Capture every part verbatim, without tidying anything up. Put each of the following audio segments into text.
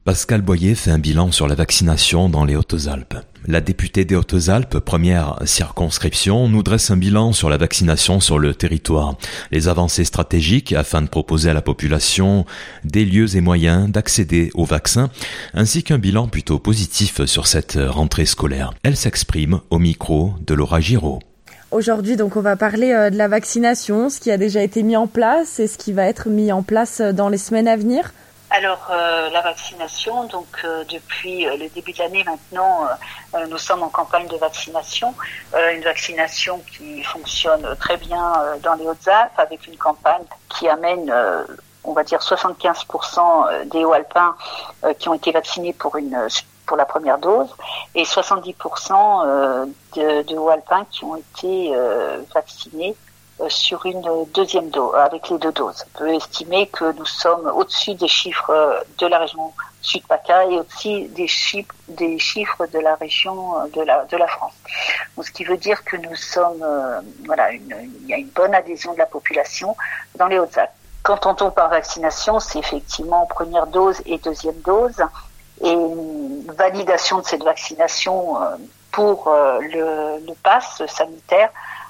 Pascal Boyer fait un bilan sur la vaccination dans les Hautes-Alpes. La députée des Hautes-Alpes, première circonscription, nous dresse un bilan sur la vaccination sur le territoire, les avancées stratégiques afin de proposer à la population des lieux et moyens d'accéder au vaccin, ainsi qu'un bilan plutôt positif sur cette rentrée scolaire. Elle s'exprime au micro de Laura Giraud. Aujourd'hui, donc, on va parler euh, de la vaccination, ce qui a déjà été mis en place et ce qui va être mis en place dans les semaines à venir. Alors euh, la vaccination, donc euh, depuis euh, le début de l'année maintenant, euh, nous sommes en campagne de vaccination, euh, une vaccination qui fonctionne très bien euh, dans les Hautes-Alpes avec une campagne qui amène, euh, on va dire, soixante-quinze pour cent des Haut-Alpins euh, qui ont été vaccinés pour une pour la première dose et soixante-dix pour cent euh, de, de Haut-Alpins qui ont été euh, vaccinés sur une deuxième dose, avec les deux doses. On peut estimer que nous sommes au-dessus des chiffres de la région Sud-PACA et au-dessus des chiffres, des chiffres de la région de la, de la France. Donc, ce qui veut dire que nous sommes, euh, voilà, une, il y a une bonne adhésion de la population dans les Hautes-Alpes. Quand on tombe par vaccination, c'est effectivement première dose et deuxième dose et une validation de cette vaccination pour le, le pass sanitaire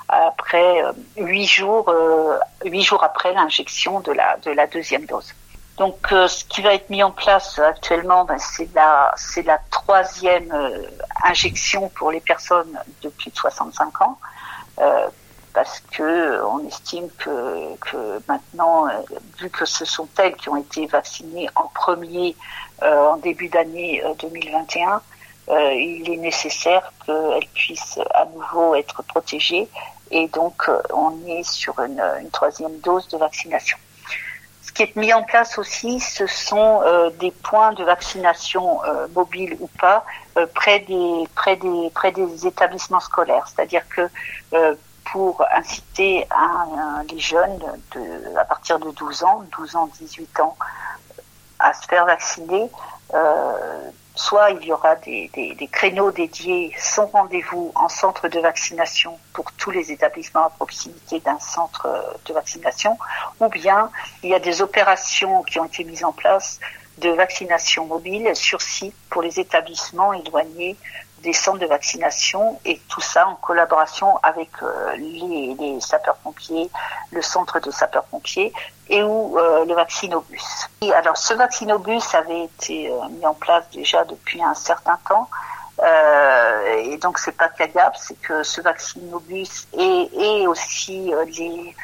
après euh, huit jours, euh, huit jours après l'injection de la de la deuxième dose. Donc, euh, ce qui va être mis en place actuellement, ben, c'est la c'est la troisième euh, injection pour les personnes de plus de soixante-cinq ans, euh, parce que on estime que que maintenant, euh, vu que ce sont elles qui ont été vaccinées en premier euh, en début d'année euh, deux mille vingt et un. Euh, il est nécessaire qu'elles puissent à nouveau être protégées et donc euh, on est sur une, une troisième dose de vaccination. Ce qui est mis en place aussi, ce sont euh, des points de vaccination euh, mobiles ou pas euh, près des près des près des établissements scolaires. C'est-à-dire que euh, pour inciter un, un, les jeunes de, à partir de douze ans, douze ans, dix-huit ans, à se faire vacciner. Euh, Soit il y aura des, des, des créneaux dédiés sans rendez-vous en centre de vaccination pour tous les établissements à proximité d'un centre de vaccination, ou bien il y a des opérations qui ont été mises en place de vaccination mobile sur site pour les établissements éloignés des centres de vaccination et tout ça en collaboration avec euh, les, les sapeurs-pompiers, le centre des sapeurs-pompiers et ou euh, le vaccinobus. Et alors ce vaccinobus avait été euh, mis en place déjà depuis un certain temps euh, et donc c'est pas cagable, c'est que ce vaccinobus et, et aussi euh, les,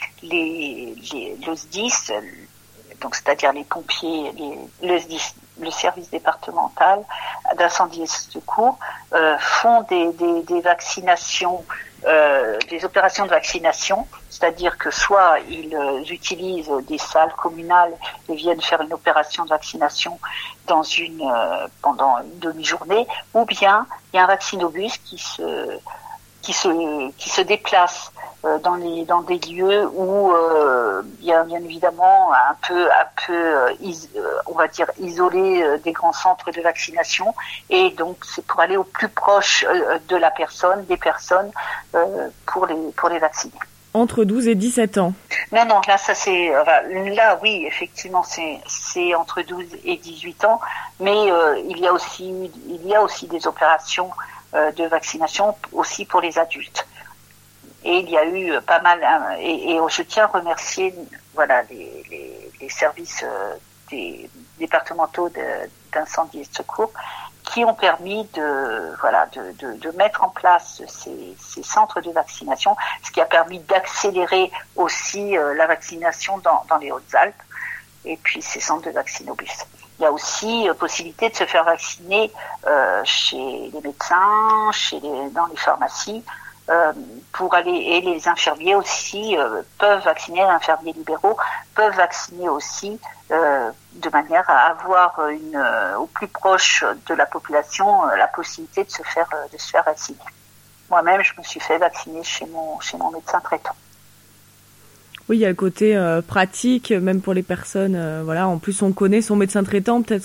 les, les, le S D I S, donc c'est-à-dire les pompiers, les, le S D I S, le service départemental d'incendie et secours, euh, font des, des, des vaccinations, euh, des opérations de vaccination, c'est-à-dire que soit ils euh, utilisent des salles communales et viennent faire une opération de vaccination dans une euh, pendant une demi-journée, ou bien il y a un vaccinobus qui se qui se qui se déplace euh, dans les dans des lieux où euh, il y a bien évidemment un peu un peu euh, is, euh, on va dire isolé euh, des grands centres de vaccination et donc c'est pour aller au plus proche euh, de la personne des personnes euh, pour les pour les vacciner. Entre douze et dix-sept ans. Non, non, là, ça c'est, là, oui, effectivement, c'est, c'est entre douze et dix-huit ans, mais euh, il y a aussi, il y a aussi des opérations euh, de vaccination aussi pour les adultes. Et il y a eu pas mal, hein, et, et je tiens à remercier, voilà, les, les, les services euh, des départementaux de, d'incendie et de secours qui ont permis de voilà de, de, de mettre en place ces, ces centres de vaccination, ce qui a permis d'accélérer aussi euh, la vaccination dans, dans les Hautes-Alpes et puis ces centres de vaccinobus. Il y a aussi euh, possibilité de se faire vacciner euh, chez les médecins, chez les, dans les pharmacies, euh, pour aller et les infirmiers aussi euh, peuvent vacciner, les infirmiers libéraux peuvent vacciner aussi. Euh, de manière à avoir une, euh, au plus proche de la population euh, la possibilité de se faire euh, de se faire vacciner. Moi-même, je me suis fait vacciner chez mon chez mon médecin traitant. Oui, il y a le côté euh, pratique, même pour les personnes. Euh, voilà, en plus, on connaît son médecin traitant, peut-être euh,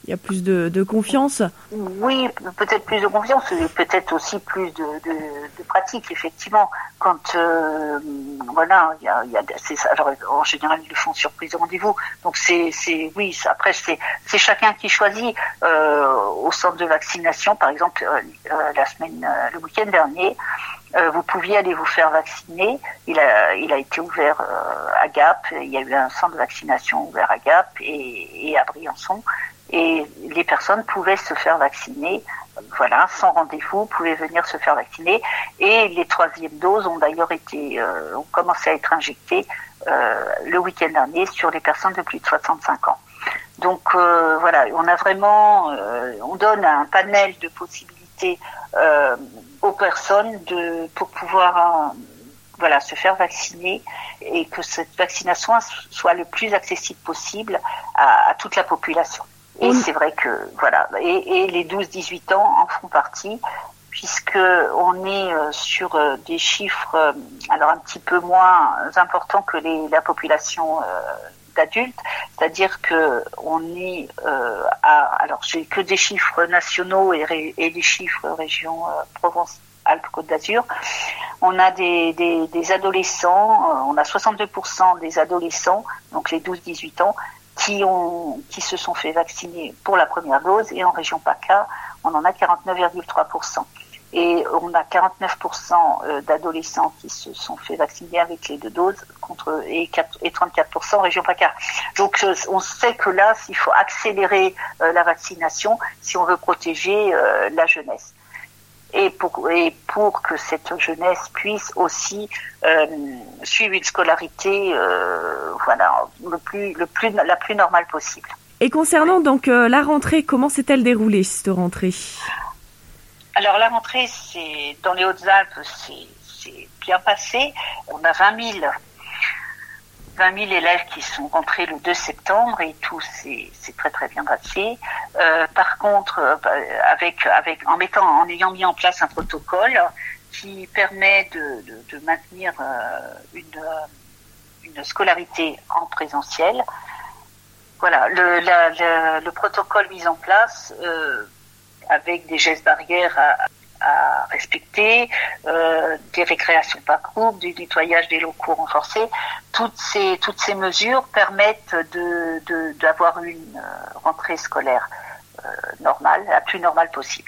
Il y a plus de, de confiance. Oui, peut-être plus de confiance, et peut-être aussi plus de, de, de pratique, effectivement. Quand euh, voilà, il y a, il y a c'est, alors en général ils le font sur prise de rendez-vous. Donc c'est, c'est oui, après c'est, c'est chacun qui choisit. Euh, au centre de vaccination, par exemple, euh, euh, la semaine, euh, le week-end dernier, euh, vous pouviez aller vous faire vacciner. Il a, il a été ouvert euh, à Gap. Il y a eu un centre de vaccination ouvert à Gap et, et à Briançon. Et les personnes pouvaient se faire vacciner, voilà, sans rendez-vous, pouvaient venir se faire vacciner. Et les troisièmes doses ont d'ailleurs été, euh, ont commencé à être injectées euh, le week-end dernier sur les personnes de plus de soixante-cinq ans. Donc euh, voilà, on a vraiment, euh, on donne un panel de possibilités euh, aux personnes de pour pouvoir, euh, voilà, se faire vacciner et que cette vaccination soit le plus accessible possible à, à toute la population. Et c'est vrai que, voilà, et, et les douze dix-huit ans en font partie, puisque on est euh, sur euh, des chiffres, euh, alors un petit peu moins importants que les, la population euh, d'adultes, c'est-à-dire que on est euh, à, alors j'ai que des chiffres nationaux et, ré, et des chiffres région euh, Provence-Alpes-Côte d'Azur. On a des, des, des adolescents, euh, on a soixante-deux pour cent des adolescents, donc les douze dix-huit ans, qui ont, qui se sont fait vacciner pour la première dose, et en région PACA, on en a quarante-neuf virgule trois pour cent. Et on a quarante-neuf pour cent d'adolescents qui se sont fait vacciner avec les deux doses, contre, et, et trente-quatre pour cent en région PACA. Donc, on sait que là, il faut accélérer euh, la vaccination si on veut protéger euh, la jeunesse. Et pour, et pour que cette jeunesse puisse aussi euh, suivre une scolarité, euh, voilà, le plus, le plus, la plus normale possible. Et concernant donc euh, la rentrée, comment s'est-elle déroulée cette rentrée ? Alors la rentrée, c'est dans les Hautes-Alpes, c'est, c'est bien passé. On a vingt mille élèves qui sont rentrés le deux septembre et tout c'est, c'est très très bien passé. Euh, par contre, euh, avec avec en mettant en ayant mis en place un protocole qui permet de de, de maintenir euh, une une scolarité en présentiel. Voilà, le la, la, le protocole mis en place euh, avec des gestes barrières à à respecter, euh, des récréations par groupe, du nettoyage des locaux renforcés. Toutes ces toutes ces mesures permettent de, de d'avoir une rentrée scolaire euh, normale, la plus normale possible.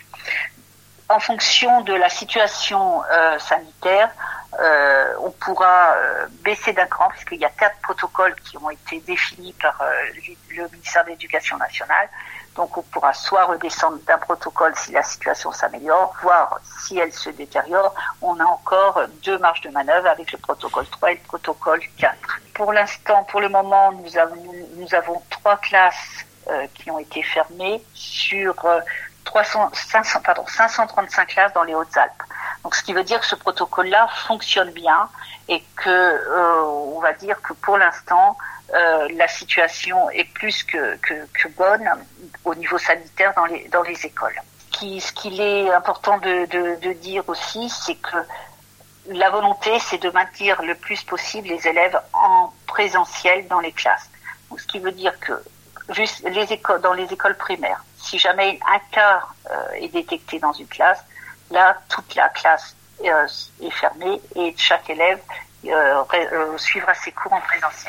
En fonction de la situation euh, sanitaire, euh, on pourra euh, baisser d'un cran, puisqu'il y a quatre protocoles qui ont été définis par euh, le ministère de l'Éducation nationale. Donc on pourra soit redescendre d'un protocole si la situation s'améliore, voire si elle se détériore, on a encore deux marges de manœuvre avec le protocole trois et le protocole quatre. Pour l'instant, pour le moment, nous avons, nous avons trois classes euh, qui ont été fermées sur euh, trois cents, cinq cents, pardon, cinq cent trente-cinq classes dans les Hautes-Alpes. Donc ce qui veut dire que ce protocole-là fonctionne bien et que euh, on va dire que pour l'instant, Euh, la situation est plus que, que, que bonne au niveau sanitaire dans les, dans les écoles. Ce, qui, ce qu'il est important de, de, de dire aussi, c'est que la volonté, c'est de maintenir le plus possible les élèves en présentiel dans les classes. Donc, ce qui veut dire que juste les écoles, dans les écoles primaires, si jamais un cas euh, est détecté dans une classe, là, toute la classe euh, est fermée et chaque élève euh, euh, suivra ses cours en présentiel.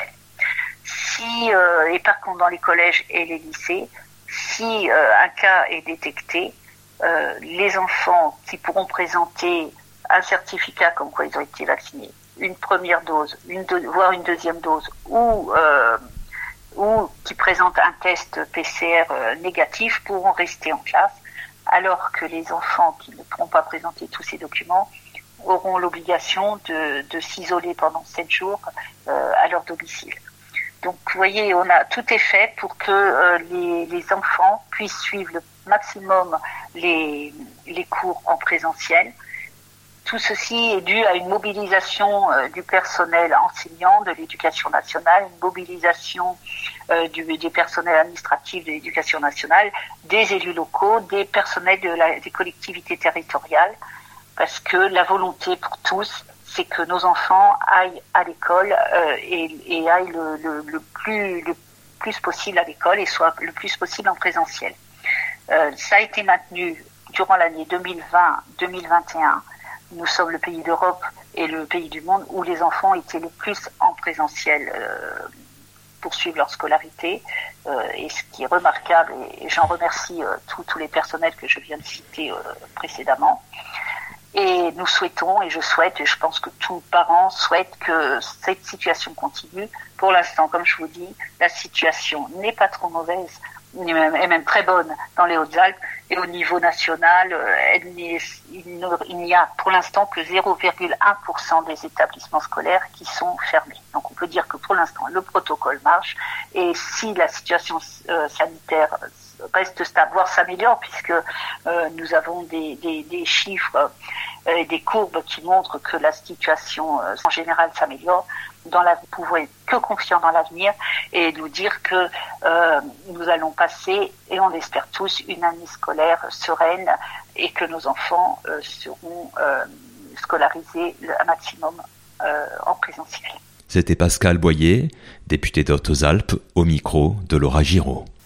Si, euh, et par contre dans les collèges et les lycées, si euh, un cas est détecté, euh, les enfants qui pourront présenter un certificat comme quoi ils ont été vaccinés, une première dose, une deux, voire une deuxième dose, ou euh, ou qui présentent un test P C R euh, négatif pourront rester en classe, alors que les enfants qui ne pourront pas présenter tous ces documents auront l'obligation de, de s'isoler pendant sept jours euh, à leur domicile. Donc, vous voyez, on a tout est fait pour que euh, les, les enfants puissent suivre le maximum les, les cours en présentiel. Tout ceci est dû à une mobilisation euh, du personnel enseignant de l'éducation nationale, une mobilisation euh, du, des personnels administratifs de l'éducation nationale, des élus locaux, des personnels de la, des collectivités territoriales, parce que la volonté pour tous, c'est que nos enfants aillent à l'école euh, et, et aillent le, le, le plus le plus possible à l'école et soient le plus possible en présentiel. Euh, ça a été maintenu durant l'année deux mille vingt deux mille vingt et un. Nous sommes le pays d'Europe et le pays du monde où les enfants étaient le plus en présentiel euh, pour suivre leur scolarité. Euh, et ce qui est remarquable, et j'en remercie euh, tous les personnels que je viens de citer euh, précédemment. Et nous souhaitons, et je souhaite, et je pense que tous les parents souhaitent que cette situation continue. Pour l'instant, comme je vous dis, la situation n'est pas trop mauvaise, et même, et même très bonne dans les Hautes-Alpes. Et au niveau national, elle il, il n'y a pour l'instant que zéro virgule un pour cent des établissements scolaires qui sont fermés. Donc on peut dire que pour l'instant, le protocole marche. Et si la situation euh, sanitaire reste stable, voire s'améliore, puisque euh, nous avons des, des, des chiffres et euh, des courbes qui montrent que la situation euh, en général s'améliore, dans la, nous pouvons être que confiants dans l'avenir et nous dire que euh, nous allons passer, et on l'espère tous, une année scolaire sereine et que nos enfants euh, seront euh, scolarisés un maximum euh, en présentiel. C'était Pascal Boyer, député des Hautes-Alpes, au micro de Laura Giraud.